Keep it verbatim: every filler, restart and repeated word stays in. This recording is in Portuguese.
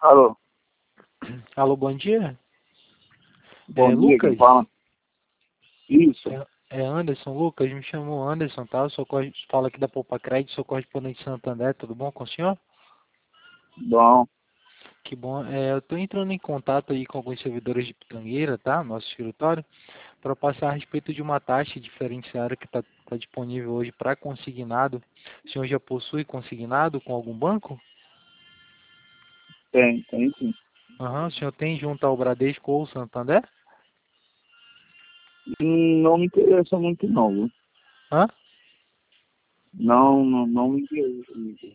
Alô, Alô, bom dia. bom É dia, quem Lucas? fala? Isso, É, é Anderson, Lucas, me chamou Anderson, tá? Eu sou corre- falo aqui da Poupa Crédito, sou correspondente de Santander, tudo bom com o senhor? bom, Que bom. É, eu estou entrando em contato aí com alguns servidores de Pitangueira, tá? Nosso escritório, para passar a respeito de uma taxa diferenciada que está disponível hoje para consignado. O senhor já possui consignado com algum banco? tem, tem sim. Aham, o senhor tem junto ao Bradesco ou Santander? Hum, Não me interessa muito não, viu? Hã? Não, não, não me interessa muito.